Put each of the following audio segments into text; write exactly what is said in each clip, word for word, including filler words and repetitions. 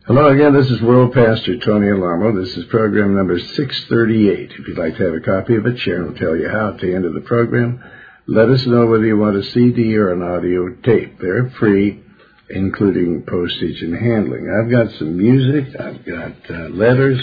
Hello again, this is World Pastor Tony Alamo. This is program number six thirty-eight. If you'd like to have a copy of it, Sharon will tell you how at the end of the program. Let us know whether you want a C D or an audio tape. They're free, including postage and handling. I've got some music, I've got uh, letters,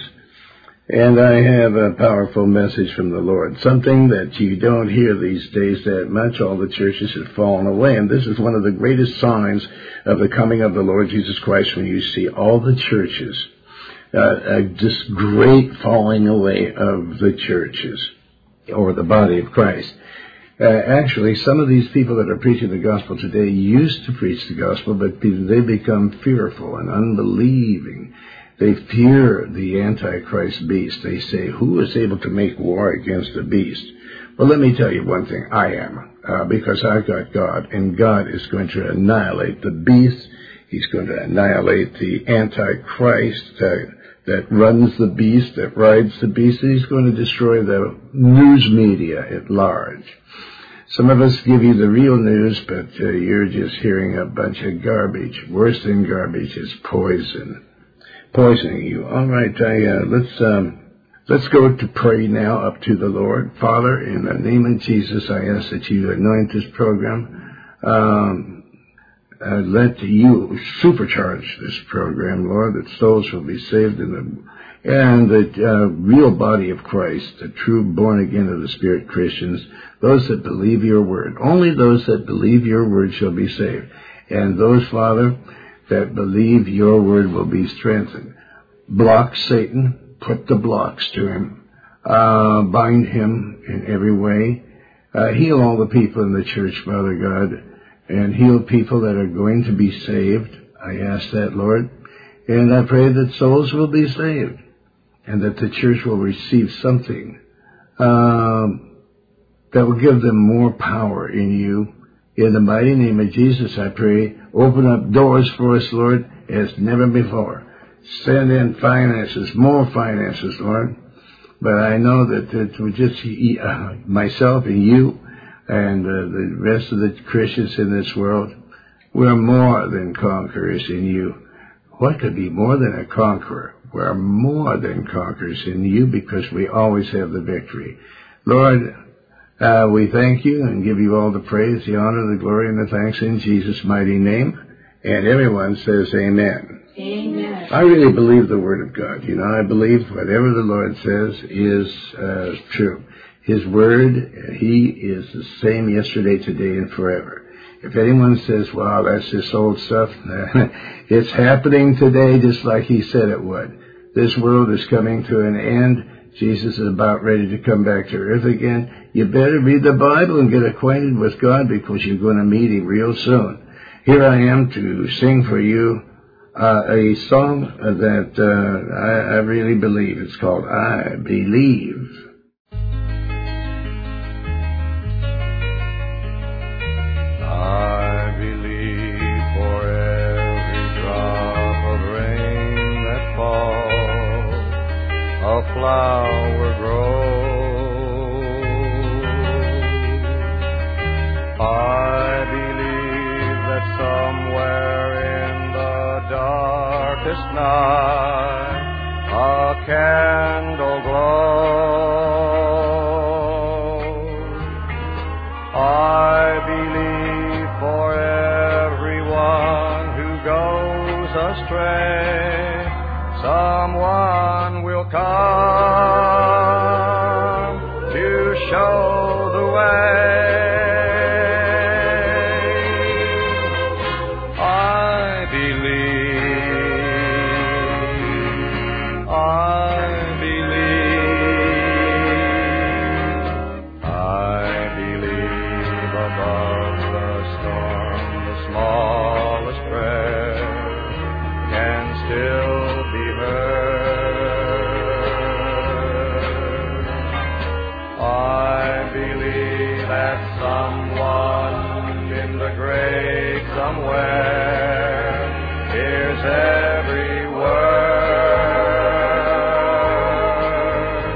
and I have a powerful message from the Lord. Something that you don't hear these days that much. All the churches have fallen away, and this is one of the greatest signs of the coming of the Lord Jesus Christ, when you see all the churches, uh, uh, just great falling away of the churches, or the body of Christ. Uh, actually, some of these people that are preaching the gospel today used to preach the gospel, but they become fearful and unbelieving. They fear the Antichrist beast. They say, who is able to make war against the beast? Well, let me tell you one thing. I am, uh, because I've got God, and God is going to annihilate the beast. He's going to annihilate the Antichrist uh, that runs the beast, that rides the beast, and he's going to destroy the news media at large. Some of us give you the real news, but uh, you're just hearing a bunch of garbage. Worse than garbage is poison. Poisoning you. All right, I, uh, let's um, let's go to pray now up to the Lord. Father, in the name of Jesus, I ask that you anoint this program. Um, uh, let you supercharge this program, Lord, that souls will be saved in the and the uh, real body of Christ, the true born again of the Spirit Christians, those that believe your word. Only those that believe your word shall be saved, and those, Father, that believe your word will be strengthened. Block Satan, put the blocks to him, uh, bind him in every way, uh, heal all the people in the church, Father God, and heal people that are going to be saved. I ask that, Lord, and I pray that souls will be saved, and that the church will receive something um, that will give them more power in you. In the mighty name of Jesus, I pray, open up doors for us, Lord, as never before. Send in finances, more finances, Lord. But I know that it will just uh, myself and you and uh, the rest of the Christians in this world, we're more than conquerors in you. What could be more than a conqueror? We're more than conquerors in you, because we always have the victory. Lord, Uh, we thank you and give you all the praise, the honor, the glory, and the thanks in Jesus' mighty name. And everyone says amen. Amen. I really believe the word of God. You know, I believe whatever the Lord says is uh, true. His word, he is the same yesterday, today, and forever. If anyone says, wow, that's just old stuff, it's happening today just like he said it would. This world is coming to an end. Jesus is about ready to come back to earth again. You better read the Bible and get acquainted with God, because you're going to meet him real soon. Here I am to sing for you uh, a song that uh, I, I really believe. It's called I Believe. I believe for every drop of rain that falls, a flower grows. I believe that somewhere in the darkest night a candle glows. I believe for everyone who goes astray, someone will come to show the way. I believe, I believe, I believe above the storm, the smallest prayer can still be heard. I believe that someone in the grave somewhere hears every word.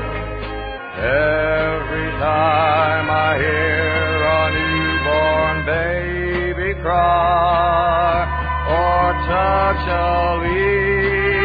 Every time I hear a newborn baby cry or touch a leaf,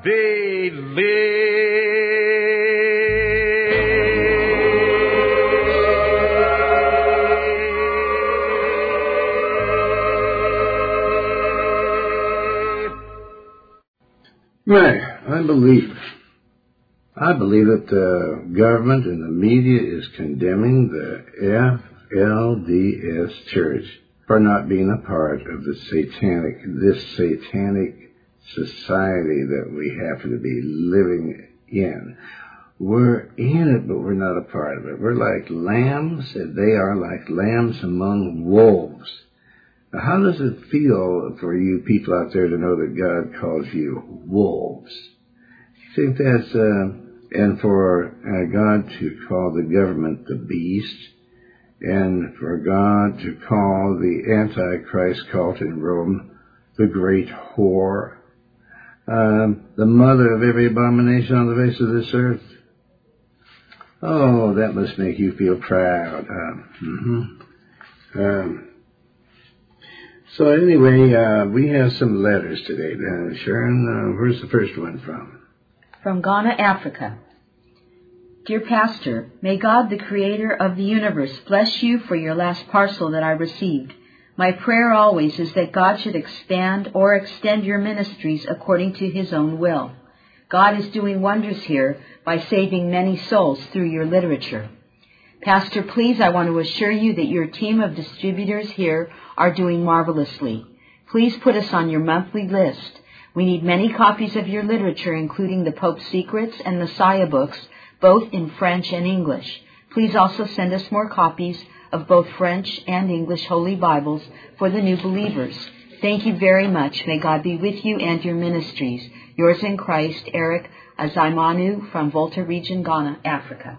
Right, I believe. I believe that the government and the media is condemning the F L D S Church for not being a part of the satanic, this satanic society that we happen to be living in. We're in it, but we're not a part of it. We're like lambs, and they are like lambs among wolves. Now, how does it feel for you people out there to know that God calls you wolves? You think that's, uh, and for uh, God to call the government the beast, and for God to call the Antichrist cult in Rome the great whore, um, the mother of every abomination on the face of this earth? Oh, that must make you feel proud. Uh, mm-hmm. um, so anyway, uh, we have some letters today. Uh, Sharon, uh, where's the first one from? From Ghana, Africa. Dear Pastor, may God, the Creator of the universe, bless you for your last parcel that I received. My prayer always is that God should expand or extend your ministries according to His own will. God is doing wonders here by saving many souls through your literature. Pastor, please, I want to assure you that your team of distributors here are doing marvelously. Please put us on your monthly list. We need many copies of your literature, including the Pope's Secrets and Messiah books, both in French and English. Please also send us more copies of both French and English Holy Bibles for the new believers. Thank you very much. May God be with you and your ministries. Yours in Christ, Eric Azaimanu from Volta Region, Ghana, Africa.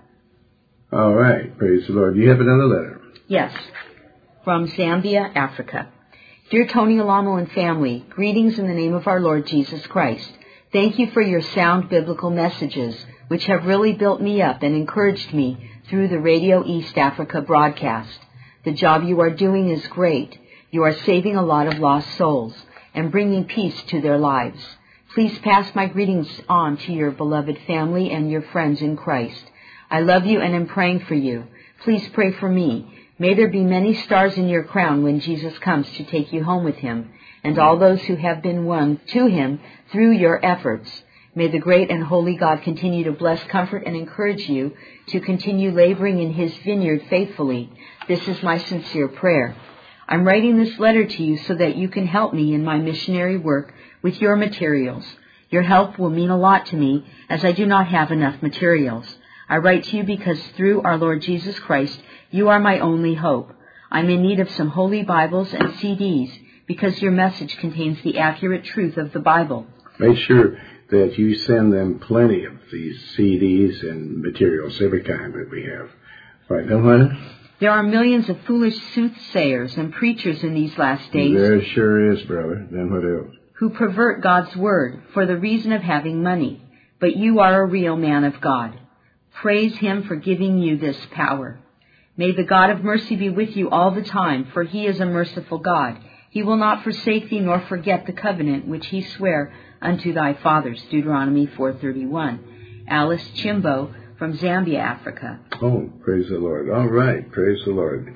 All right. Praise the Lord. Do you have another letter? Yes. From Zambia, Africa. Dear Tony Alamo and family, greetings in the name of our Lord Jesus Christ. Thank you for your sound biblical messages, which have really built me up and encouraged me through the Radio East Africa broadcast. The job you are doing is great. You are saving a lot of lost souls and bringing peace to their lives. Please pass my greetings on to your beloved family and your friends in Christ. I love you and am praying for you. Please pray for me. May there be many stars in your crown when Jesus comes to take you home with Him, and all those who have been won to Him through your efforts. May the great and holy God continue to bless, comfort, and encourage you to continue laboring in His vineyard faithfully. This is my sincere prayer. I'm writing this letter to you so that you can help me in my missionary work with your materials. Your help will mean a lot to me, as I do not have enough materials. I write to you because through our Lord Jesus Christ, you are my only hope. I'm in need of some holy Bibles and C Ds because your message contains the accurate truth of the Bible. Make sure that you send them plenty of these C Ds and materials, every kind that we have. Right, now what? There are millions of foolish soothsayers and preachers in these last days. There sure is, brother. Then what else? Who pervert God's word for the reason of having money. But you are a real man of God. Praise Him for giving you this power. May the God of mercy be with you all the time, for He is a merciful God. He will not forsake thee nor forget the covenant which He sware unto thy fathers. Deuteronomy four thirty-one. Alice Chimbo from Zambia, Africa. Oh, praise the Lord. All right, praise the Lord.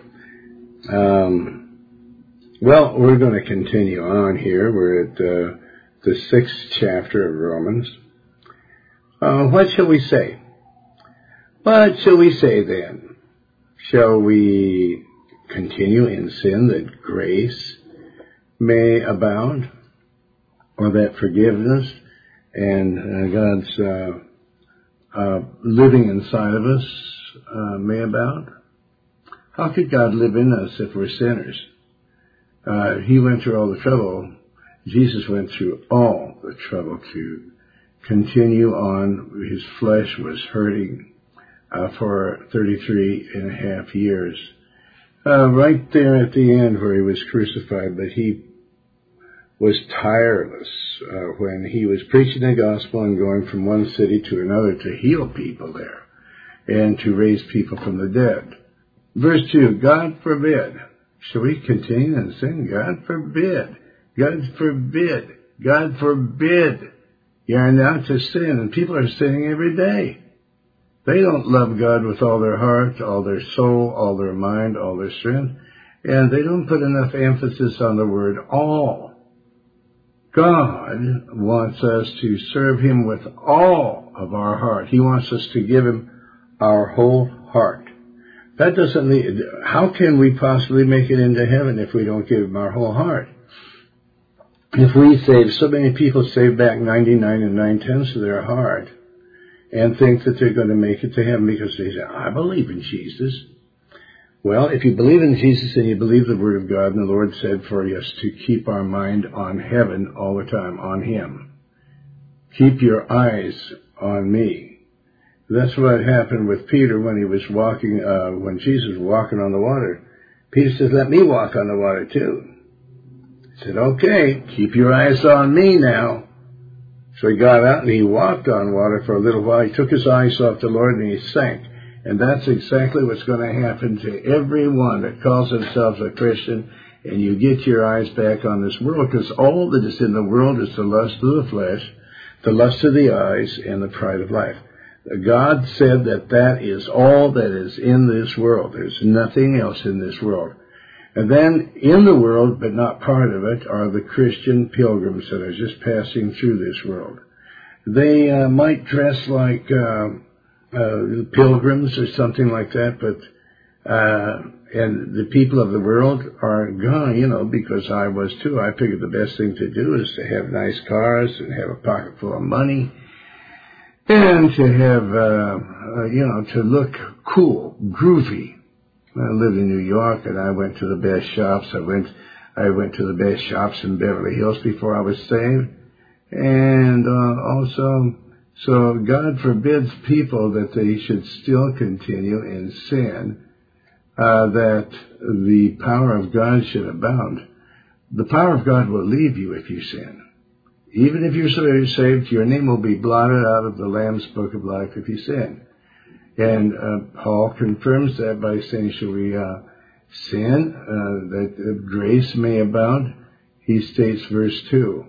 Um, well, we're going to continue on here. We're at uh, the sixth chapter of Romans. Uh, what shall we say? What shall we say then? Shall we continue in sin that grace may abound, or that forgiveness and uh, God's uh, uh, living inside of us uh, may abound? How could God live in us if we're sinners? Uh, he went through all the trouble. Jesus went through all the trouble to continue on. His flesh was hurting uh, for thirty-three and a half years. Uh, right there at the end where he was crucified, but he was tireless uh, when he was preaching the gospel and going from one city to another to heal people there and to raise people from the dead. Verse two, God forbid. Shall we continue in sin? God forbid. God forbid. God forbid. You are not to sin, and people are sinning every day. They don't love God with all their heart, all their soul, all their mind, all their strength, and they don't put enough emphasis on the word all. God wants us to serve Him with all of our heart. He wants us to give Him our whole heart. That doesn't mean, how can we possibly make it into heaven if we don't give Him our whole heart? If we save, so many people save back ninety-nine and nine-tenths of their heart and think that they're going to make it to heaven because they say, I believe in Jesus. Well, if you believe in Jesus and you believe the Word of God, and the Lord said for us to keep our mind on heaven all the time, on Him. Keep your eyes on me. That's what happened with Peter when he was walking, uh, when Jesus was walking on the water. Peter says, let me walk on the water too. He said, okay, keep your eyes on me now. So he got out and he walked on water for a little while. He took his eyes off the Lord and he sank. And that's exactly what's going to happen to everyone that calls themselves a Christian, and you get your eyes back on this world, because all that is in the world is the lust of the flesh, the lust of the eyes, and the pride of life. God said that that is all that is in this world. There's nothing else in this world. And then in the world, but not part of it, are the Christian pilgrims that are just passing through this world. They uh, might dress like uh, uh, pilgrims or something like that, but uh, and the people of the world are gone, you know, because I was too. I figured the best thing to do is to have nice cars and have a pocket full of money and to have, uh, uh, you know, to look cool, groovy. I lived in New York, and I went to the best shops. I went, I went to the best shops in Beverly Hills before I was saved. And uh, also, so God forbids people that they should still continue in sin, uh, that the power of God should abound. The power of God will leave you if you sin. Even if you're saved, your name will be blotted out of the Lamb's Book of Life if you sin. And uh, Paul confirms that by saying, shall we uh, sin, uh, that uh, grace may abound? He states verse two,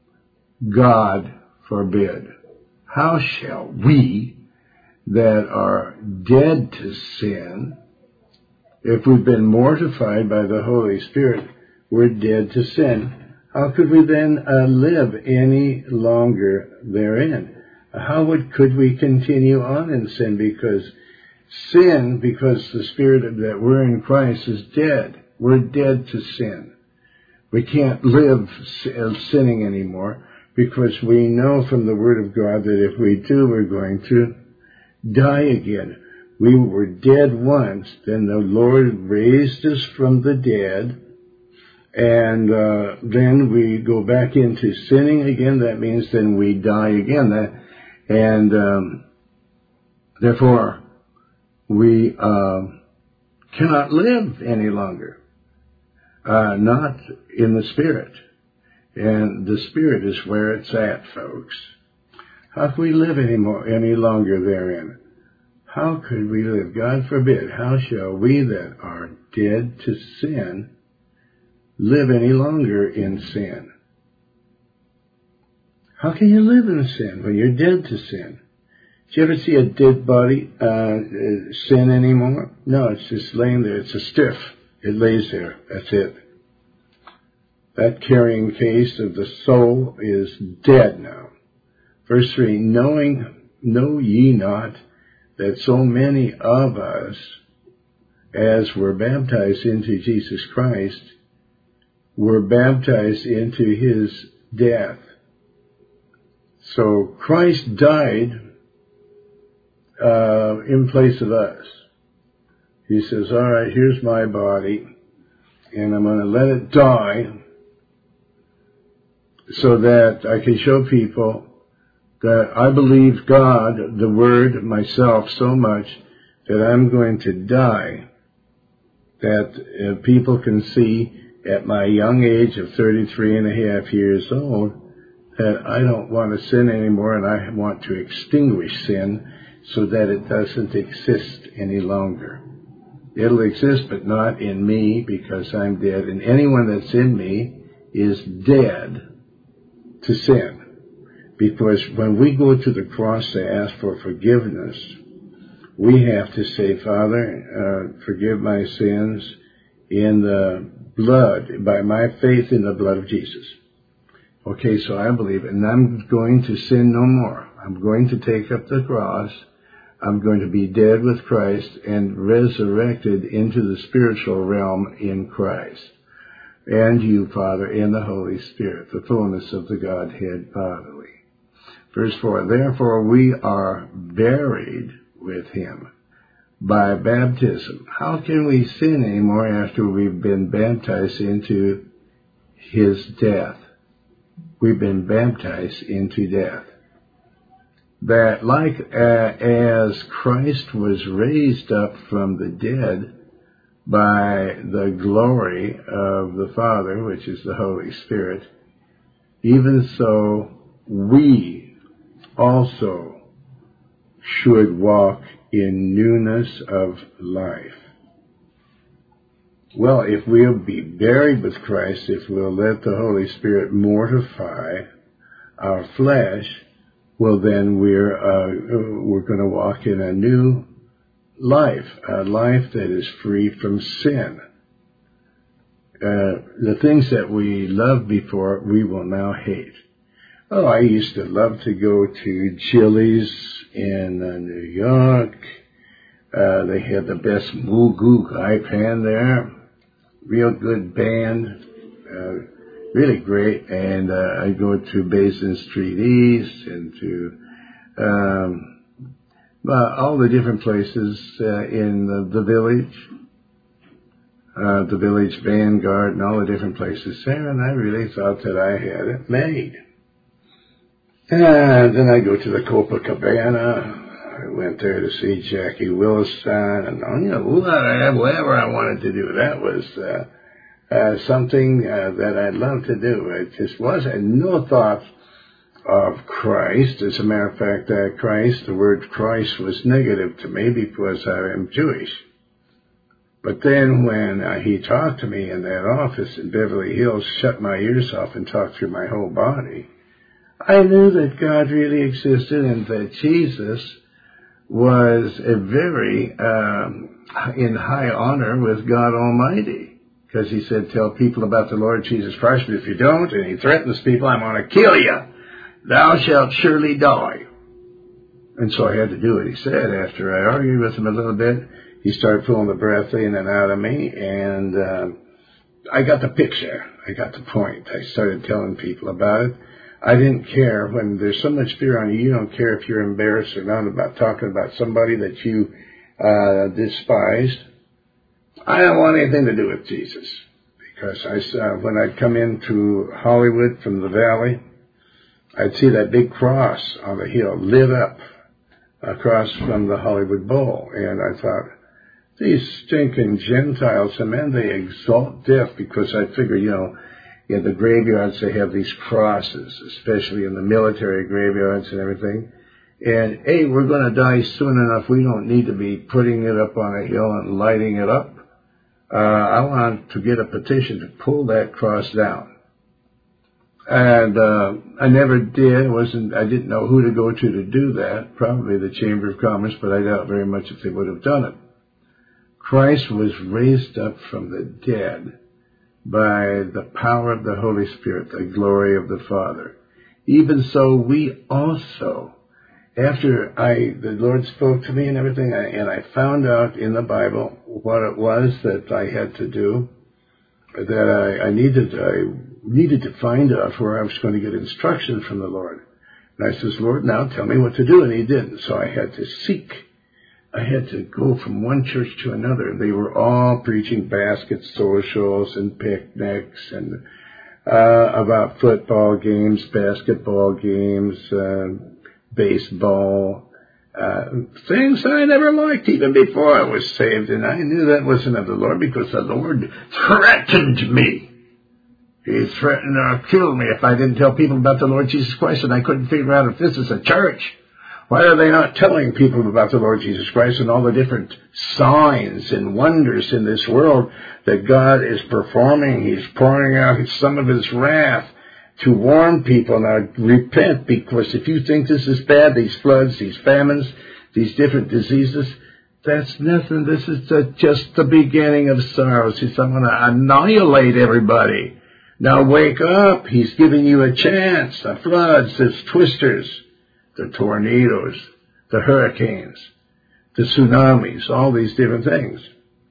God forbid. How shall we that are dead to sin, if we've been mortified by the Holy Spirit, we're dead to sin, how could we then uh, live any longer therein? How would, could we continue on in sin? Because sin, because the Spirit that we're in Christ is dead. We're dead to sin. We can't live sinning anymore because we know from the Word of God that if we do, we're going to die again. We were dead once, then the Lord raised us from the dead, and uh, then we go back into sinning again. That means then we die again. That And um, therefore, we uh, cannot live any longer, uh, not in the Spirit. And the Spirit is where it's at, folks. How can we live any more, any longer therein? How could we live? God forbid. How shall we that are dead to sin live any longer in sin? How can you live in sin when you're dead to sin? Did you ever see a dead body uh, sin anymore? No, it's just laying there. It's a stiff. It lays there. That's it. That carrying case of the soul is dead now. Verse three, knowing, know ye not that so many of us, as were baptized into Jesus Christ, were baptized into His death. So Christ died uh, in place of us. He says, all right, here's my body, and I'm going to let it die so that I can show people that I believe God, the Word, myself so much that I'm going to die, that uh, people can see at my young age of thirty-three and a half years old that I don't want to sin anymore, and I want to extinguish sin so that it doesn't exist any longer. It'll exist, but not in me, because I'm dead, and anyone that's in me is dead to sin, Because when we go to the cross to ask for forgiveness, we have to say, Father, uh, forgive my sins in the blood, by my faith in the blood of Jesus. Okay, so I believe it, and I'm going to sin no more. I'm going to take up the cross. I'm going to be dead with Christ and resurrected into the spiritual realm in Christ. And you, Father, in the Holy Spirit, the fullness of the Godhead bodily. Verse four, therefore we are buried with him by baptism. How can we sin anymore after we've been baptized into his death? We've been baptized into death. That like uh, as Christ was raised up from the dead by the glory of the Father, which is the Holy Spirit, even so we also should walk in newness of life. Well, if we'll be buried with Christ, if we'll let the Holy Spirit mortify our flesh, well, then we're uh, we're going to walk in a new life, a life that is free from sin. Uh, the things that we loved before, we will now hate. Oh, I used to love to go to Chili's in uh, New York. Uh, they had the best Moo Goo Gai Pan there. Real good band. Uh, really great. And uh, I go to Basin Street East and to um, uh, all the different places uh, in the, the village. Uh, the Village Vanguard and all the different places there. And I really thought that I had it made. And then I go to the Copacabana. I went there to see Jackie Williston, and you know, whatever I wanted to do. That was uh, uh, something uh, that I'd love to do. It just wasn't no thought of Christ. As a matter of fact, uh, Christ, the word Christ was negative to me because I am Jewish. But then when uh, he talked to me in that office in Beverly Hills, shut my ears off and talked through my whole body, I knew that God really existed and that Jesus was a very um, in high honor with God Almighty. Because he said, tell people about the Lord Jesus Christ, but if you don't, and he threatens people, I'm going to kill you. Thou shalt surely die. And so I had to do what he said. After I argued with him a little bit, he started pulling the breath in and out of me, and uh, I got the picture. I got the point. I started telling people about it. I didn't care. When there's so much fear on you, you don't care if you're embarrassed or not about talking about somebody that you uh, despised. I don't want anything to do with Jesus. Because I saw, when I'd come into Hollywood from the valley, I'd see that big cross on the hill lit up across from the Hollywood Bowl. And I thought, these stinking Gentiles, and man, they exalt death, because I figure, you know, in the graveyards they have these crosses, especially in the military graveyards and everything. And, hey, we're going to die soon enough. We don't need to be putting it up on a hill and lighting it up. Uh, I want to get a petition to pull that cross down. And uh, I never did. It wasn't. I didn't know who to go to to do that. Probably the Chamber of Commerce, but I doubt very much if they would have done it. Christ was raised up from the dead by the power of the Holy Spirit, the glory of the Father. Even so, we also, after I, the Lord spoke to me and everything, I, and I found out in the Bible what it was that I had to do, that I, I needed, I needed to find out where I was going to get instruction from the Lord. And I says, Lord, now tell me what to do. And he didn't. So I had to seek. I had to go from one church to another. They were all preaching basket socials and picnics and uh, about football games, basketball games, uh, baseball, uh, things I never liked even before I was saved. And I knew that wasn't of the Lord, because the Lord threatened me. He threatened to kill me if I didn't tell people about the Lord Jesus Christ, and I couldn't figure out if this is a church. Why are they not telling people about the Lord Jesus Christ and all the different signs and wonders in this world that God is performing? He's pouring out some of his wrath to warn people, now repent, because if you think this is bad, these floods, these famines, these different diseases, that's nothing. This is the, just the beginning of sorrows. He's going to annihilate everybody. Now wake up. He's giving you a chance. The floods, the twisters, the tornadoes, the hurricanes, the tsunamis, all these different things.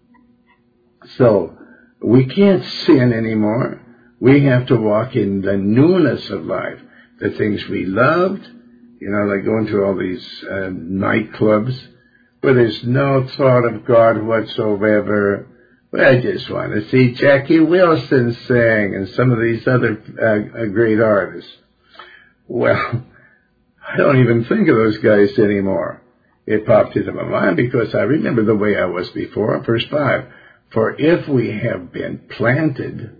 So we can't sin anymore. We have to walk in the newness of life. The things we loved, you know, like going to all these uh, nightclubs where there's no thought of God whatsoever. Well, I just want to see Jackie Wilson sing and some of these other uh, great artists. Well, I don't even think of those guys anymore. It popped into my mind because I remember the way I was before. Verse five, for if we have been planted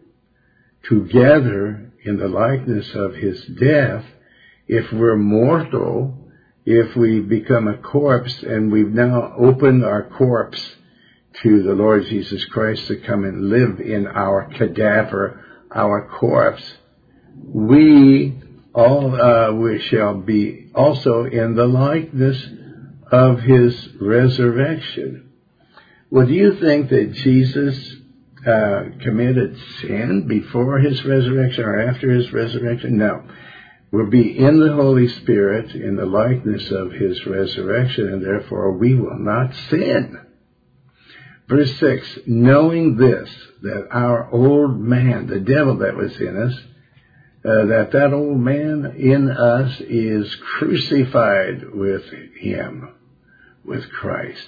together in the likeness of his death, if we're mortal, if we become a corpse, and we've now opened our corpse to the Lord Jesus Christ to come and live in our cadaver, our corpse, we all uh, we shall be also in the likeness of his resurrection. Well, do you think that Jesus uh, committed sin before his resurrection or after his resurrection? No. We'll be in the Holy Spirit in the likeness of his resurrection, and therefore we will not sin. Verse six, knowing this, that our old man, the devil that was in us, uh, that that old man in us is crucified with him, with Christ.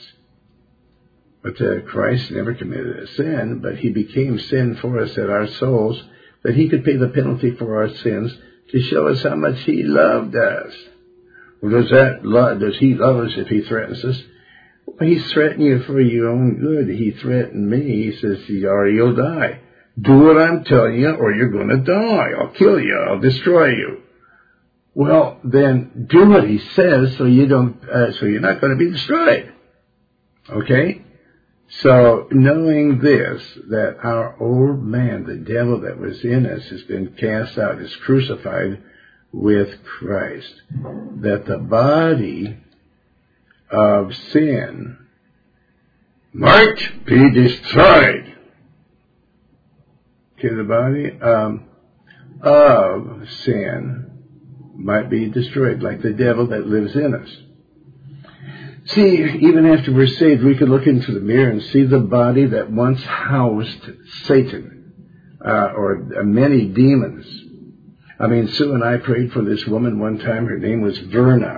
But uh, Christ never committed a sin, but he became sin for us at our souls, that he could pay the penalty for our sins to show us how much he loved us. Well, does that love, does he love us if he threatens us? Well, he's threatening you for your own good. He threatened me. He says, or you'll die. Do what I'm telling you, or you're going to die. I'll kill you. I'll destroy you. Well, then do what he says, so you don't, uh, so you're not going to be destroyed. Okay? So, knowing this, that our old man, the devil that was in us, has been cast out, is crucified with Christ, that the body of sin might be destroyed. Okay, the body um, of sin might be destroyed, like the devil that lives in us. See, even after we're saved, we can look into the mirror and see the body that once housed Satan, uh, or uh, many demons. I mean, Sue and I prayed for this woman one time. Her name was Verna.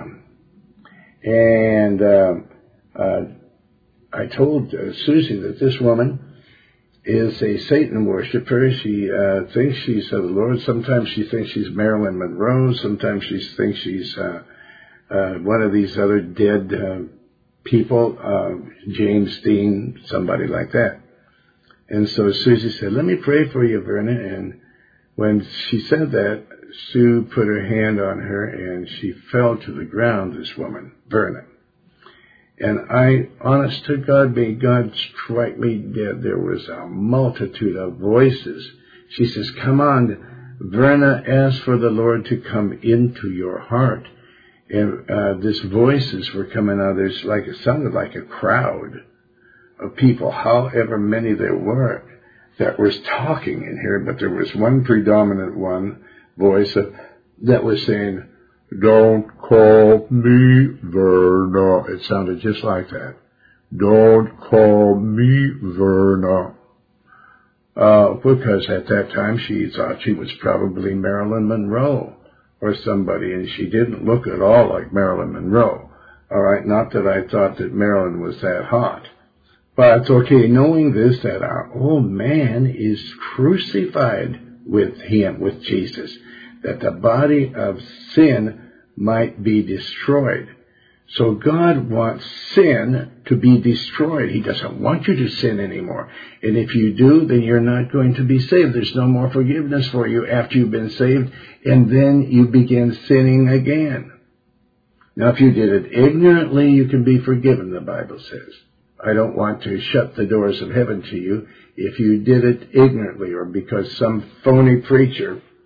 And uh, uh, I told uh, Susie that this woman is a Satan worshiper. She uh, thinks she's of the Lord. Sometimes she thinks she's Marilyn Monroe. Sometimes she thinks she's uh, uh, one of these other dead uh, people, uh, James Dean, somebody like that. And so Susie said, let me pray for you, Verna. And when she said that, Sue put her hand on her and she fell to the ground, this woman, Verna. And I, honest to God, may God strike me dead. There was a multitude of voices. She says, come on, Verna, ask for the Lord to come into your heart. And uh, these voices were coming out. There's like, it sounded like a crowd of people, however many there were, that was talking in here. But there was one predominant one voice that, that was saying, don't call me Verna. It sounded just like that. Don't call me Verna. Uh, because at that time she thought she was probably Marilyn Monroe or somebody, and she didn't look at all like Marilyn Monroe. All right, not that I thought that Marilyn was that hot. But, okay, knowing this, that our old man is crucified with him, with Jesus, that the body of sin might be destroyed. So God wants sin to be destroyed. He doesn't want you to sin anymore. And if you do, then you're not going to be saved. There's no more forgiveness for you after you've been saved, and then you begin sinning again. Now, if you did it ignorantly, you can be forgiven, the Bible says. I don't want to shut the doors of heaven to you if you did it ignorantly or because some phony preacher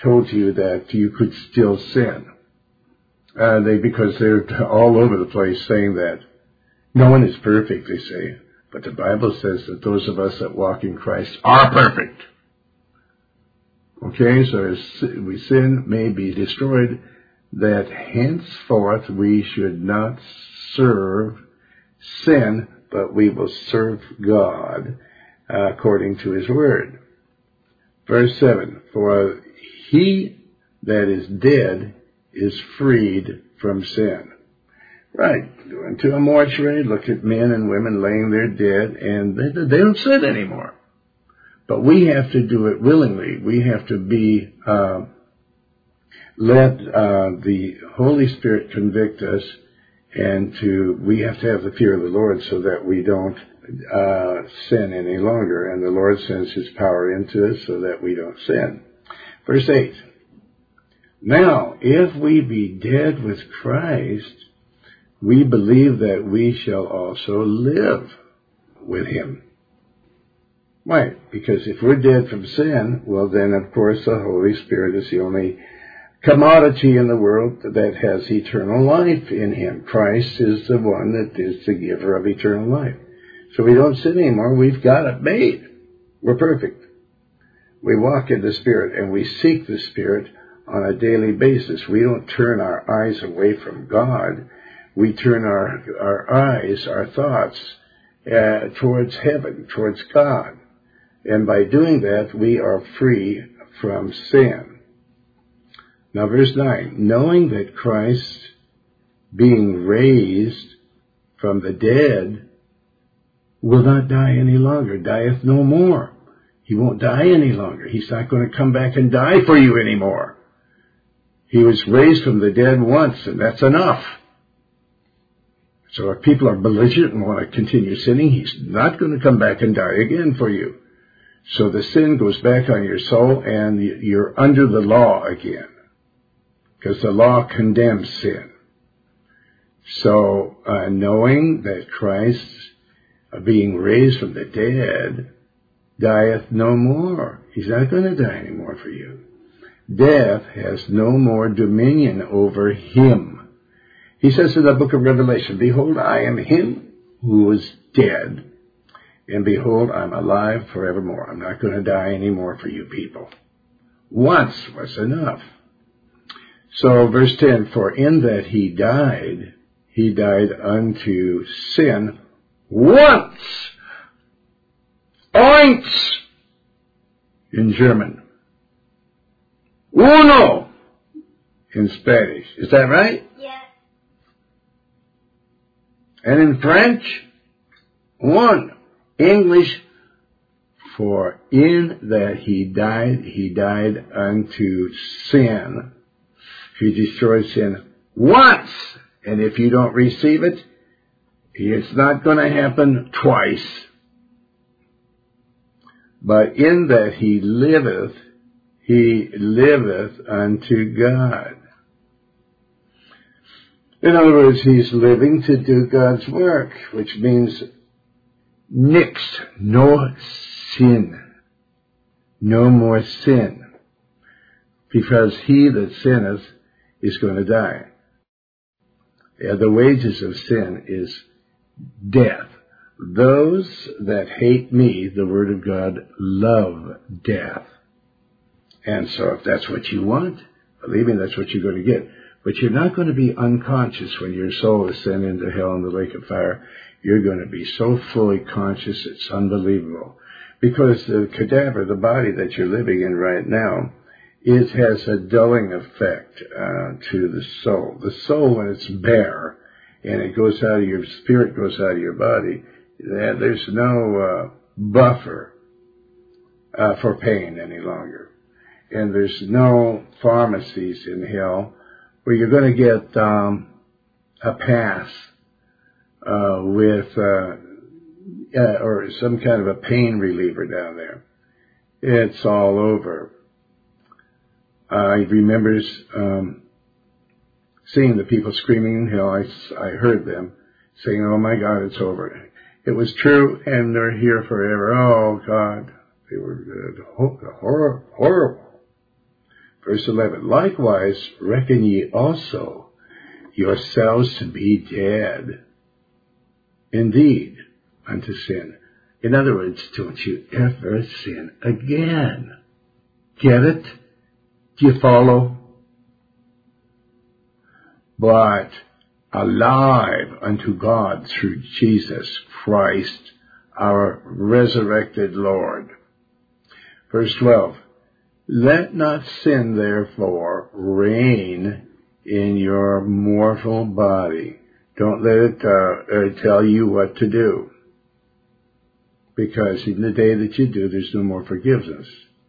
told you that you could still sin. Uh, they, because they're all over the place saying that. No one is perfect, they say. But the Bible says that those of us that walk in Christ are perfect. Okay, so as we sin may be destroyed, that henceforth we should not serve sin, but we will serve God uh, according to His Word. Verse seven, for he that is dead is freed from sin. Right, go into a mortuary, look at men and women laying there dead, and they, they don't sin anymore. But we have to do it willingly. We have to be, uh, let uh, the Holy Spirit convict us, and to we have to have the fear of the Lord so that we don't uh, sin any longer. And the Lord sends His power into us so that we don't sin. Verse eight. Now, if we be dead with Christ, we believe that we shall also live with Him. Why? Because if we're dead from sin, well then of course the Holy Spirit is the only commodity in the world that has eternal life in Him. Christ is the one that is the giver of eternal life. So we don't sin anymore. We've got it made. We're perfect. We walk in the Spirit and we seek the Spirit on a daily basis. We don't turn our eyes away from God. We turn our, our eyes, our thoughts uh, towards heaven, towards God. And by doing that, we are free from sin. Now, verse nine, knowing that Christ, being raised from the dead, will not die any longer, dieth no more. He won't die any longer. He's not going to come back and die for you anymore. He was raised from the dead once, and that's enough. So if people are belligerent and want to continue sinning, He's not going to come back and die again for you. So the sin goes back on your soul, and you're under the law again, because the law condemns sin. So uh, knowing that Christ, uh, being raised from the dead, dieth no more. He's not going to die anymore for you. Death has no more dominion over Him. He says in the book of Revelation, behold, I am Him who was dead, and behold, I'm alive forevermore. I'm not going to die anymore for you people. Once was enough. So verse ten, for in that He died, He died unto sin once. Eins in German. Uno in Spanish. Is that right? Yes. And in French, one. English, for in that He died, He died unto sin. He destroyed sin once. And if you don't receive it, it's not going to happen twice. But in that He liveth, He liveth unto God. In other words, He's living to do God's work, which means nix, no sin, no more sin, because he that sinneth is going to die. Yeah, the wages of sin is death. Those that hate me, the Word of God, love death. And so if that's what you want, believe me, that's what you're going to get. But you're not going to be unconscious when your soul is sent into hell in the lake of fire. You're going to be so fully conscious, it's unbelievable. Because the cadaver, the body that you're living in right now, it has a dulling effect uh, to the soul. The soul, when it's bare and it goes out of your spirit, goes out of your body, there's no uh, buffer uh, for pain any longer. And there's no pharmacies in hell where you're going to get um, a pass uh, with uh, uh, or some kind of a pain reliever down there. It's all over. I remember um, seeing the people screaming in hell. I, I heard them saying, "Oh my God, it's over." It was true, and they're here forever. Oh God, they were uh, horrible, horrible. Verse eleven, likewise reckon ye also yourselves to be dead, indeed, unto sin. In other words, don't you ever sin again. Get it? Do you follow? But alive unto God through Jesus Christ, our resurrected Lord. Verse twelve, let not sin therefore reign in your mortal body. Don't let it uh, uh, tell you what to do. Because in the day that you do, there's no more forgiveness.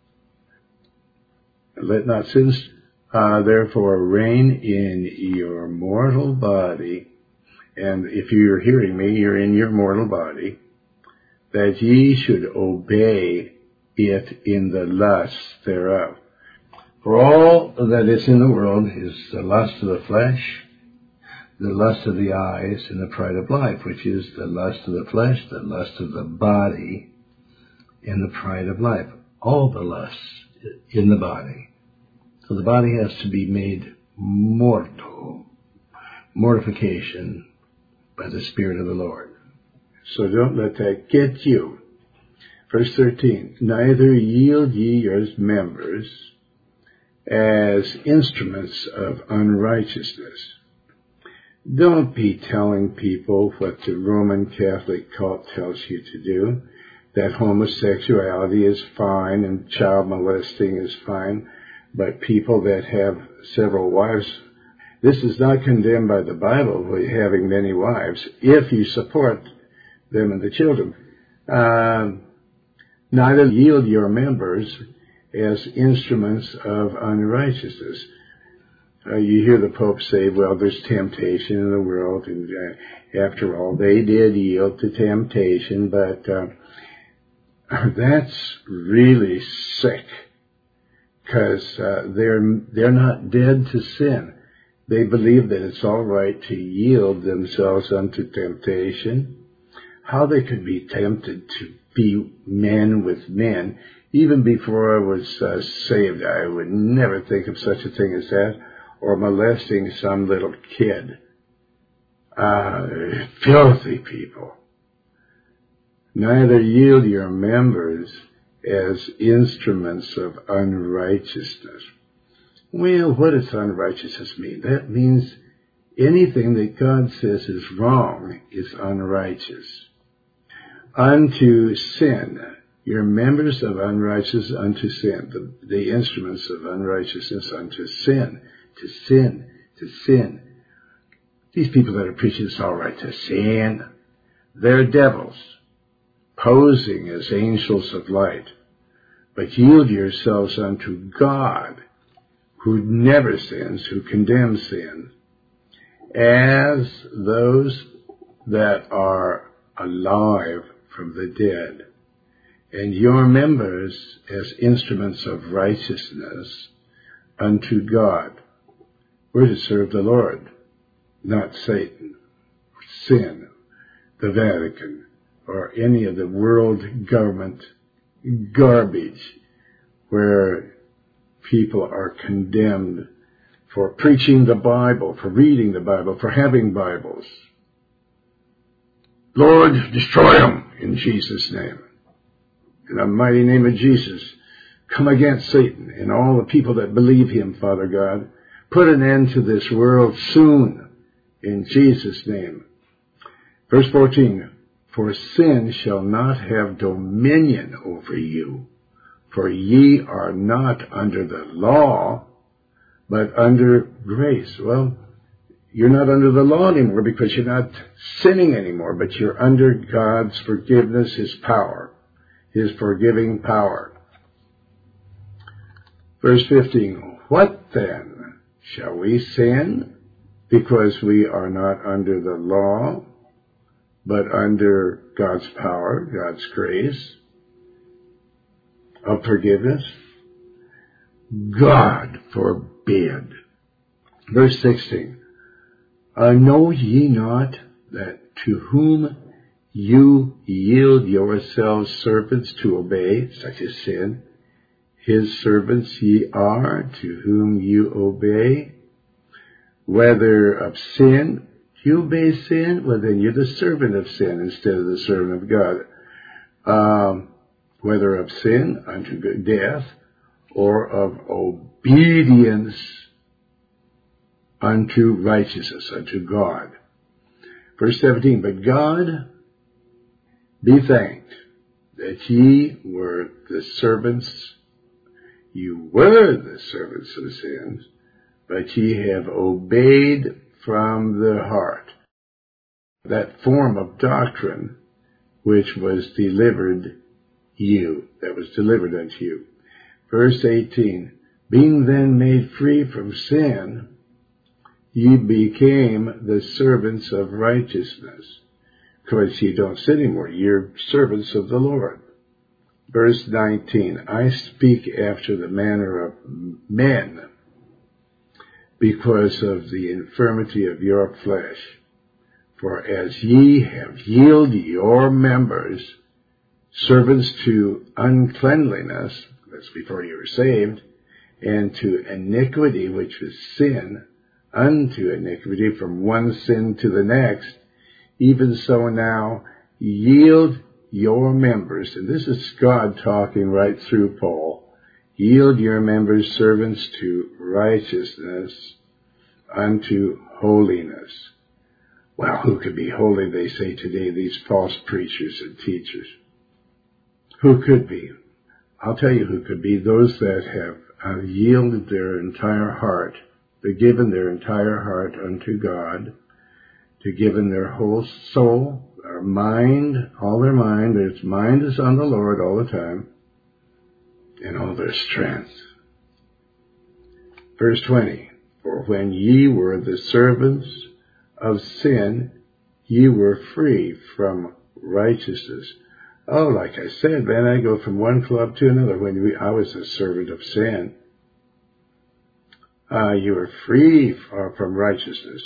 Let not sin uh, therefore reign in your mortal body. And if you're hearing me, you're in your mortal body. That ye should obey it in the lusts thereof. For all that is in the world is the lust of the flesh, the lust of the eyes, and the pride of life, which is the lust of the flesh, the lust of the body, and the pride of life. All the lusts in the body. So the body has to be made mortal, mortification by the Spirit of the Lord. So don't let that get you. Verse thirteen, neither yield ye your members as instruments of unrighteousness. Don't be telling people what the Roman Catholic cult tells you to do, that homosexuality is fine and child molesting is fine, but people that have several wives, this is not condemned by the Bible, having many wives, if you support them and the children. Uh, neither yield your members as instruments of unrighteousness. Uh, you hear the Pope say, well, there's temptation in the world, and uh, after all, they did yield to temptation, but uh, that's really sick, because uh, they're, they're not dead to sin. They believe that it's all right to yield themselves unto temptation. How they could be tempted to be men with men. Even before I was uh, saved, I would never think of such a thing as that, or molesting some little kid. Uh, filthy people. Neither yield your members as instruments of unrighteousness. Well, what does unrighteousness mean? That means anything that God says is wrong is unrighteous. Unto sin, your members of unrighteousness unto sin, the, the instruments of unrighteousness unto sin, to sin, to sin. These people that are preaching it's all right to sin, they're devils, posing as angels of light. But yield yourselves unto God, who never sins, who condemns sin, as those that are alive from the dead, and your members as instruments of righteousness unto God. We're to serve the Lord, not Satan, sin, the Vatican, or any of the world government garbage where people are condemned for preaching the Bible, for reading the Bible, for having Bibles. Lord, destroy them in Jesus' name. In the mighty name of Jesus, come against Satan and all the people that believe him, Father God. Put an end to this world soon, in Jesus' name. Verse fourteen, for sin shall not have dominion over you, for ye are not under the law, but under grace. Well, you're not under the law anymore because you're not sinning anymore, but you're under God's forgiveness, his power, his forgiving power. Verse fifteen, what then? Shall we sin because we are not under the law, but under God's power, God's grace of forgiveness? God forbid. Verse sixteen, uh, know ye not that to whom you yield yourselves servants to obey, such as sin, his servants ye are, to whom you obey. Whether of sin, you obey sin, well then you're the servant of sin instead of the servant of God. Um, whether of sin unto death, or of obedience unto righteousness, unto God. Verse seventeen, but God be thanked that ye were the servants, you were the servants of sins, but ye have obeyed from the heart that form of doctrine which was delivered you, that was delivered unto you. Verse eighteen, being then made free from sin, ye became the servants of righteousness. Because ye don't sin anymore, you're servants of the Lord. Verse nineteen, I speak after the manner of men, because of the infirmity of your flesh. For as ye have yielded your members servants to uncleanliness, that's before you were saved, and to iniquity, which was sin, unto iniquity, from one sin to the next, even so now yield your members, and this is God talking right through Paul, yield your members servants to righteousness unto holiness. Well, who could be holy, they say today, these false preachers and teachers. Who could be? I'll tell you who could be. Those that have uh, yielded their entire heart, they've given their entire heart unto God, they've given their whole soul, their mind, all their mind, their mind is on the Lord all the time, and all their strength. Verse twenty, for when ye were the servants of sin, ye were free from righteousness. Oh, like I said, man, I go from one club to another. When we, I was a servant of sin, uh, you were free from righteousness.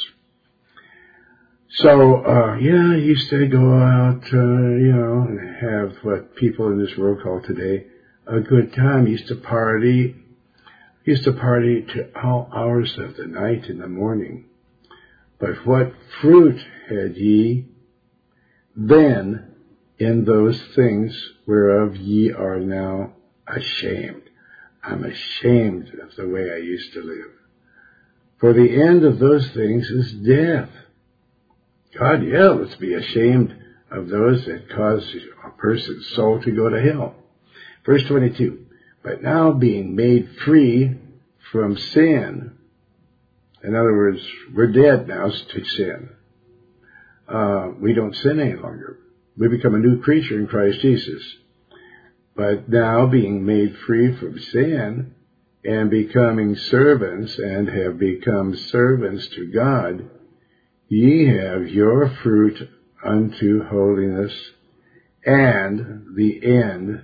So, uh, yeah, I used to go out, uh, you know, and have what people in this world call today a good time. Used to party, used to party to all hours of the night and the morning. But what fruit had ye then in those things whereof ye are now ashamed? I'm ashamed of the way I used to live. For the end of those things is death. God, yeah, let's be ashamed of those that cause a person's soul to go to hell. Verse twenty-two, but now being made free from sin, in other words, we're dead now to sin. Uh, we don't sin any longer. We become a new creature in Christ Jesus. But now being made free from sin and becoming servants and have become servants to God, ye have your fruit unto holiness, and the end,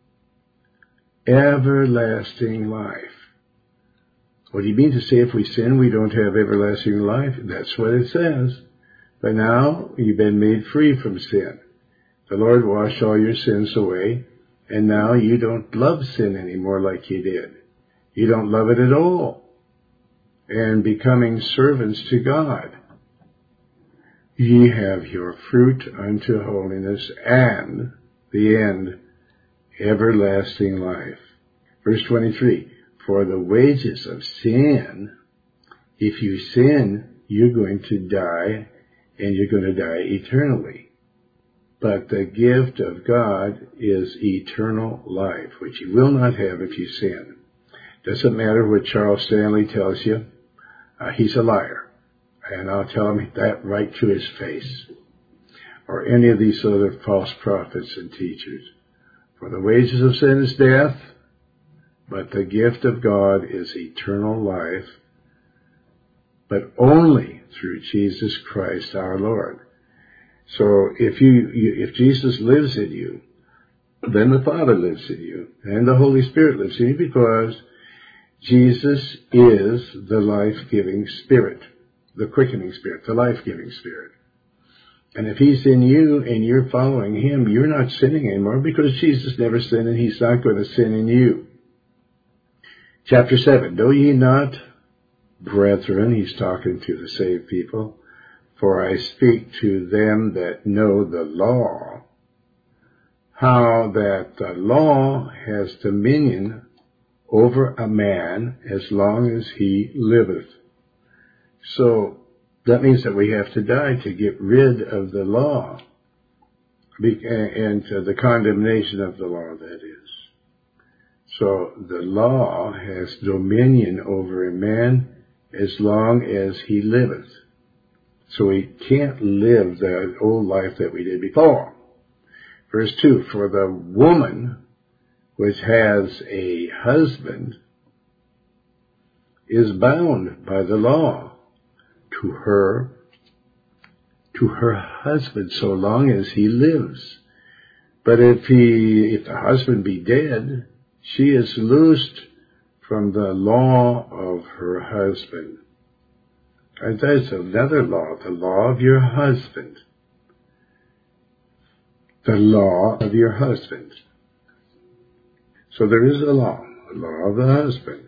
everlasting life. What do you mean to say if we sin, we don't have everlasting life? That's what it says. But now you've been made free from sin. The Lord washed all your sins away, and now you don't love sin anymore like you did. You don't love it at all. And becoming servants to God, ye have your fruit unto holiness, and the end, everlasting life. Verse twenty-three, for the wages of sin, if you sin, you're going to die, and you're going to die eternally. But the gift of God is eternal life, which you will not have if you sin. Doesn't matter what Charles Stanley tells you. Uh, he's a liar. And I'll tell him that right to his face. Or any of these other false prophets and teachers. For the wages of sin is death, but the gift of God is eternal life, but only through Jesus Christ our Lord. So if you, if Jesus lives in you, then the Father lives in you, and the Holy Spirit lives in you, because Jesus is the life-giving Spirit, the quickening Spirit, the life-giving Spirit. And if he's in you and you're following him, you're not sinning anymore, because Jesus never sinned and he's not going to sin in you. Chapter seven, know ye not, brethren, he's talking to the saved people, for I speak to them that know the law, how that the law has dominion over a man as long as he liveth. So that means that we have to die to get rid of the law and the condemnation of the law, that is. So the law has dominion over a man as long as he liveth. So we can't live the old life that we did before. Verse two, for the woman which has a husband is bound by the law to her, to her husband so long as he lives. But if he, if the husband be dead, she is loosed from the law of her husband. And that's another law, the law of your husband. The law of your husband. So there is a law, the law of the husband.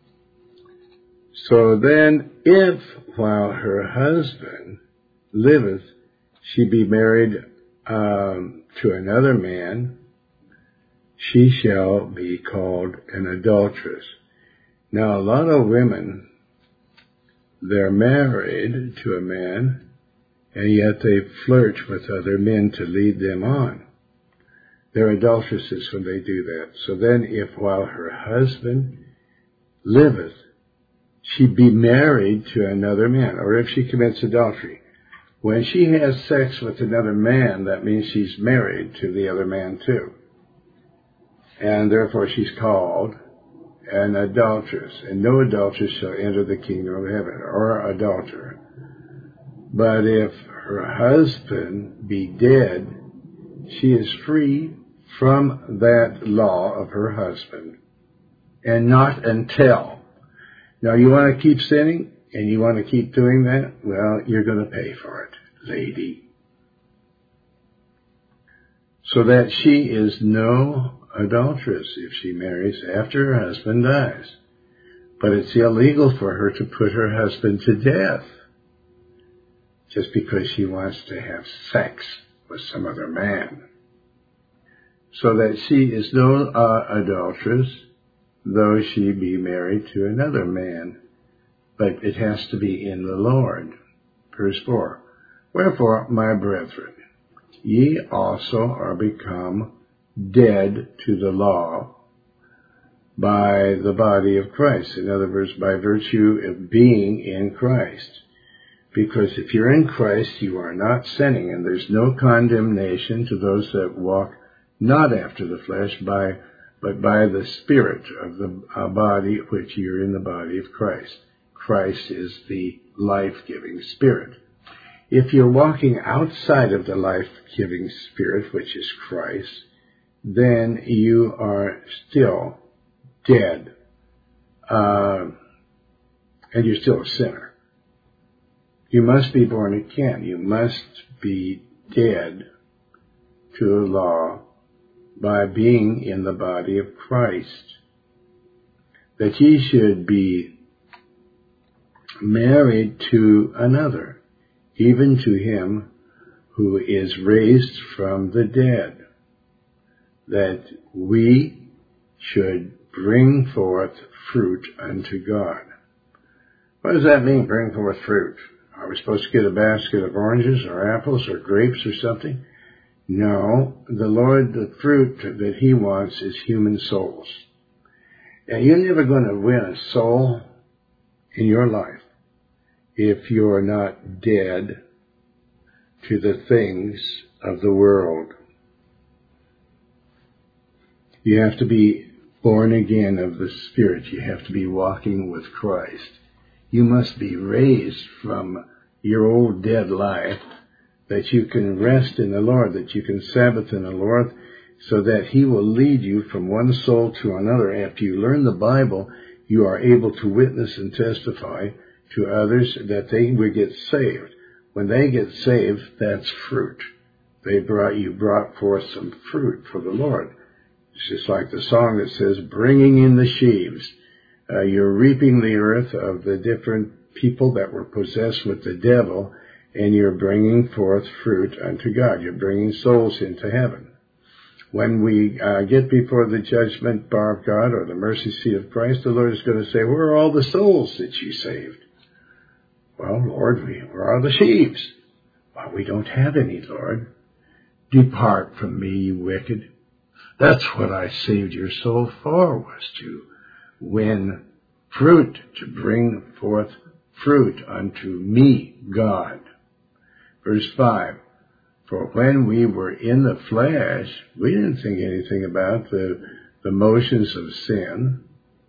So then, if while her husband liveth, she be married um, to another man, she shall be called an adulteress. Now, a lot of women, they're married to a man, and yet they flirt with other men to lead them on. They're adulteresses when they do that. So then, if while her husband liveth, she be married to another man, or if she commits adultery, when she has sex with another man, that means she's married to the other man too. And therefore she's called an adulteress. And no adulteress shall enter the kingdom of heaven, or adulterer. But if her husband be dead, she is free from that law of her husband, and not until. Now, you want to keep sinning, and you want to keep doing that? Well, you're going to pay for it, lady. So that she is no adulteress if she marries after her husband dies. But it's illegal for her to put her husband to death just because she wants to have sex with some other man. So that she is no uh, adulteress, though she be married to another man. But it has to be in the Lord. Verse four, wherefore, my brethren, ye also are become dead to the law by the body of Christ. In other words, by virtue of being in Christ. Because if you're in Christ, you are not sinning, and there's no condemnation to those that walk not after the flesh, by, but by the Spirit of the uh, body, which you're in the body of Christ. Christ is the life-giving Spirit. If you're walking outside of the life-giving Spirit, which is Christ, then you are still dead, uh, and you're still a sinner. You must be born again. You must be dead to the law by being in the body of Christ, that ye should be married to another, even to him who is raised from the dead, that we should bring forth fruit unto God. What does that mean, bring forth fruit? Are we supposed to get a basket of oranges or apples or grapes or something? No, the Lord, the fruit that he wants is human souls. And you're never going to win a soul in your life if you're not dead to the things of the world. You have to be born again of the Spirit. You have to be walking with Christ. You must be raised from your old dead life, that you can rest in the Lord, that you can Sabbath in the Lord, so that he will lead you from one soul to another. After you learn the Bible, you are able to witness and testify to others that they will get saved. When they get saved, that's fruit. They brought, you brought forth some fruit for the Lord. It's just like the song that says, bringing in the sheaves. Uh, you're reaping the earth of the different people that were possessed with the devil, and you're bringing forth fruit unto God. You're bringing souls into heaven. When we uh, get before the judgment bar of God or the mercy seat of Christ, the Lord is going to say, where are all the souls that you saved? Well, Lord, we, where are the sheaves? Well, we don't have any, Lord. Depart from me, you wicked. That's what I saved your soul for, was to win fruit, to bring forth fruit unto me, God. Verse five, for when we were in the flesh, we didn't think anything about the, the motions of sin,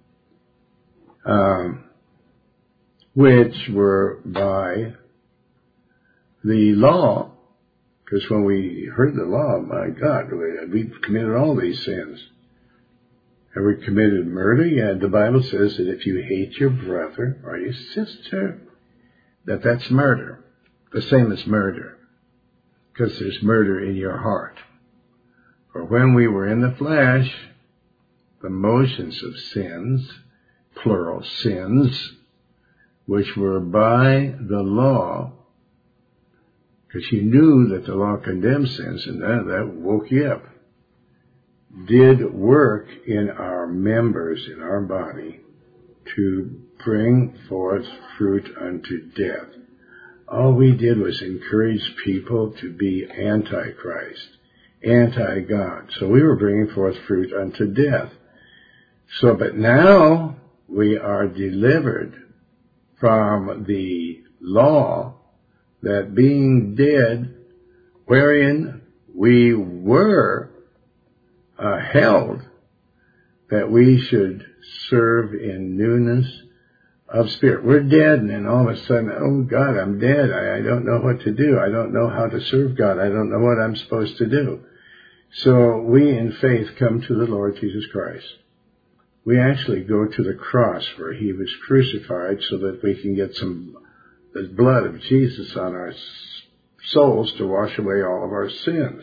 um, which were by the law. Because when we heard the law, my God, we, we committed all these sins. Have we committed murder? Yeah, the Bible says that if you hate your brother or your sister, that that's murder. The same as murder. Because there's murder in your heart. For when we were in the flesh, the motions of sins, plural sins, which were by the law, because you knew that the law condemned sins, and that, that woke you up, did work in our members, in our body, to bring forth fruit unto death. All we did was encourage people to be anti-Christ, anti-God. So we were bringing forth fruit unto death. So, but now we are delivered from the law, that being dead, wherein we were uh, held, that we should serve in newness of spirit. We're dead, and then all of a sudden, oh God, I'm dead. I, I don't know what to do. I don't know how to serve God. I don't know what I'm supposed to do. So we in faith come to the Lord Jesus Christ. We actually go to the cross where he was crucified so that we can get some the blood of Jesus on our souls to wash away all of our sins.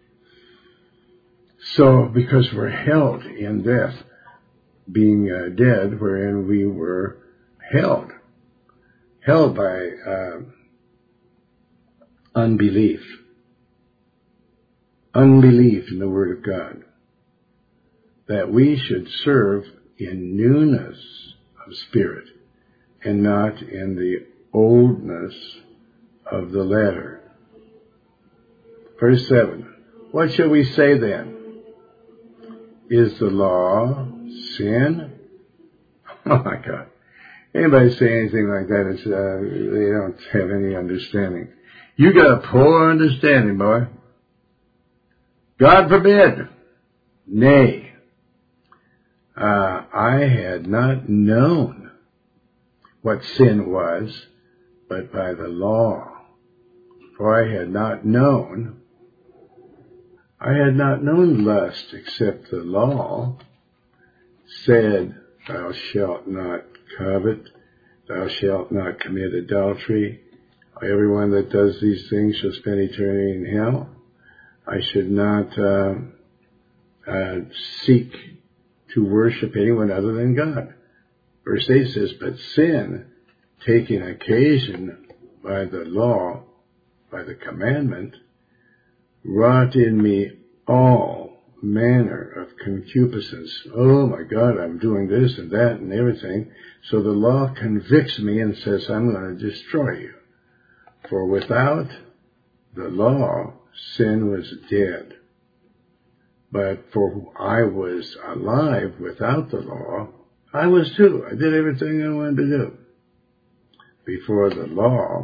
So, because we're held in death, being uh, dead, wherein we were held, held by uh, unbelief, unbelief in the Word of God, that we should serve in newness of spirit and not in the oldness of the letter. Verse seven, what shall we say then? Is the law sin? Oh my God. Anybody say anything like that, it's, uh, they don't have any understanding. You got a poor understanding, boy. God forbid. Nay. Uh, I had not known what sin was, but by the law. For I had not known, I had not known lust except the law said, thou shalt not covet, thou shalt not commit adultery. Everyone that does these things shall spend eternity in hell. I should not uh, uh, seek to worship anyone other than God. Verse eight says, but sin, taking occasion by the law, by the commandment, wrought in me all manner of concupiscence. Oh my God, I'm doing this and that and everything. So the law convicts me and says, I'm going to destroy you. For without the law, sin was dead. But for I was alive without the law, I was too. I did everything I wanted to do. Before the law,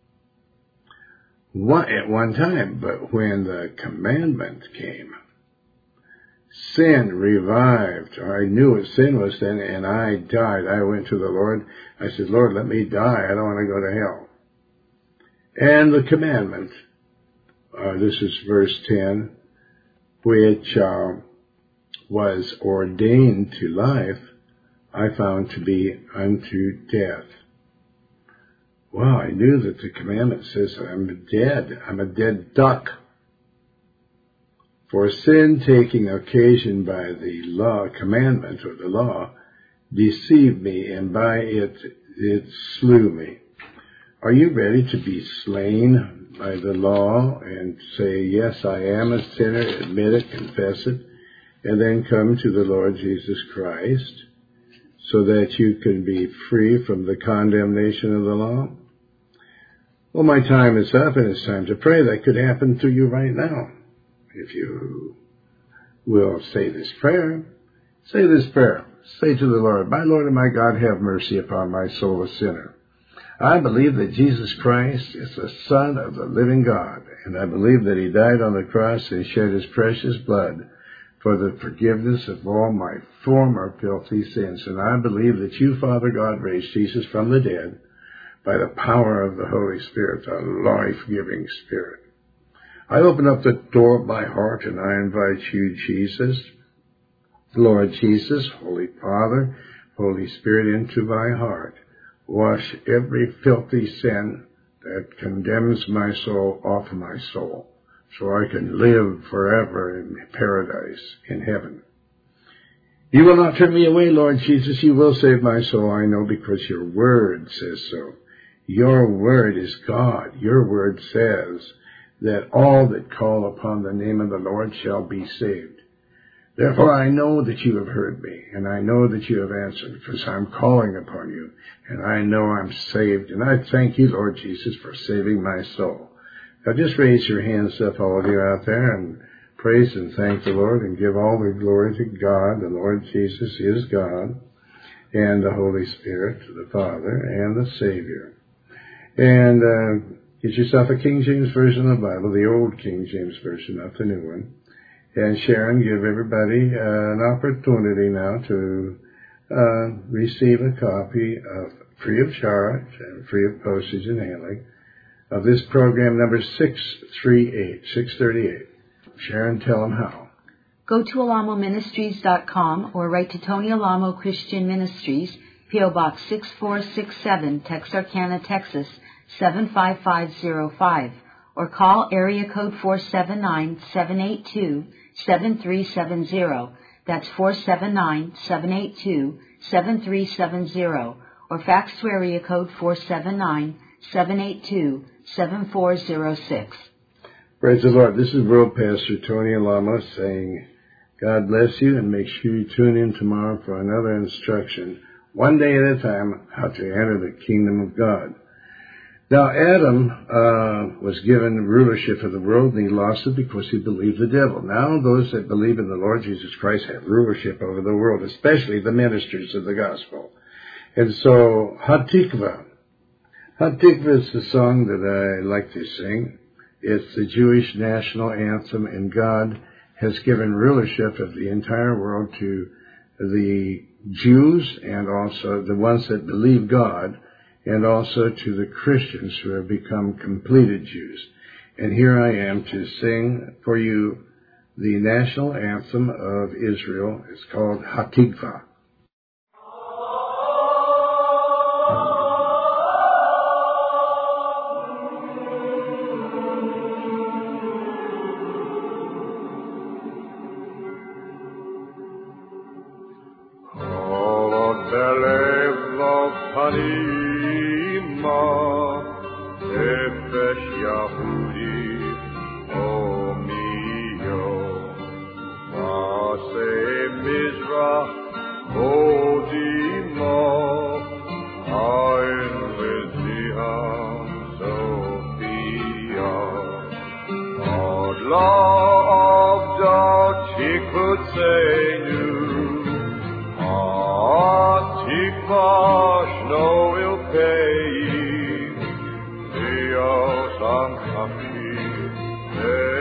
one, at one time, but when the commandment came, sin revived. I knew what sin was then, and I died. I went to the Lord. I said, Lord, let me die. I don't want to go to hell. And the commandment, uh, this is verse ten, which uh, was ordained to life, I found to be unto death. Wow, I knew that the commandment says I'm dead. I'm a dead duck. For sin taking occasion by the law, commandment or the law, deceived me, and by it it slew me. Are you ready to be slain by the law and say, yes, I am a sinner, admit it, confess it, and then come to the Lord Jesus Christ so that you can be free from the condemnation of the law? Well, my time is up and it's time to pray. That could happen to you right now. If you will say this prayer, say this prayer. Say to the Lord, my Lord and my God, have mercy upon my soul, a sinner. I believe that Jesus Christ is the Son of the living God, and I believe that he died on the cross and shed his precious blood for the forgiveness of all my former filthy sins. And I believe that you, Father God, raised Jesus from the dead by the power of the Holy Spirit, the life-giving Spirit. I open up the door of my heart and I invite you, Jesus, Lord Jesus, Holy Father, Holy Spirit, into my heart. Wash every filthy sin that condemns my soul off of my soul, so I can live forever in paradise, in heaven. You will not turn me away, Lord Jesus. You will save my soul, I know, because your word says so. Your word is God. Your word says that all that call upon the name of the Lord shall be saved. Therefore, I know that you have heard me, and I know that you have answered, because I'm calling upon you, and I know I'm saved. And I thank you, Lord Jesus, for saving my soul. Now just raise your hands up, all of you out there, and praise and thank the Lord, and give all the glory to God. The Lord Jesus is God, and the Holy Spirit, the Father, and the Savior. And uh, get yourself a King James Version of the Bible, the old King James Version, not the new one. And Sharon, give everybody uh, an opportunity now to uh, receive a copy of free of charge and free of postage and handling of this program number six thirty-eight, six thirty-eight. Sharon, tell them how. Go to alamo ministries dot com or write to Tony Alamo Christian Ministries, P O Box six four six seven, Texarkana, Texas seven five five zero five, or call area code four seven nine, seven eight two, seven three seven zero. That's four seven nine, seven eight two, seven three seven zero. Or fax to area code four seven nine, seven eight two, seven four zero six. Praise the Lord. This is World Pastor Tony Alamo saying, God bless you, and make sure you tune in tomorrow for another instruction, one day at a time, how to enter the kingdom of God. Now, Adam uh, was given rulership of the world, and he lost it because he believed the devil. Now, those that believe in the Lord Jesus Christ have rulership over the world, especially the ministers of the gospel. And so, Hatikvah. Hatikvah is the song that I like to sing. It's the Jewish national anthem, and God has given rulership of the entire world to the Jews and also the ones that believe God, and also to the Christians who have become completed Jews. And here I am to sing for you the national anthem of Israel. It's called Hatikvah. Happy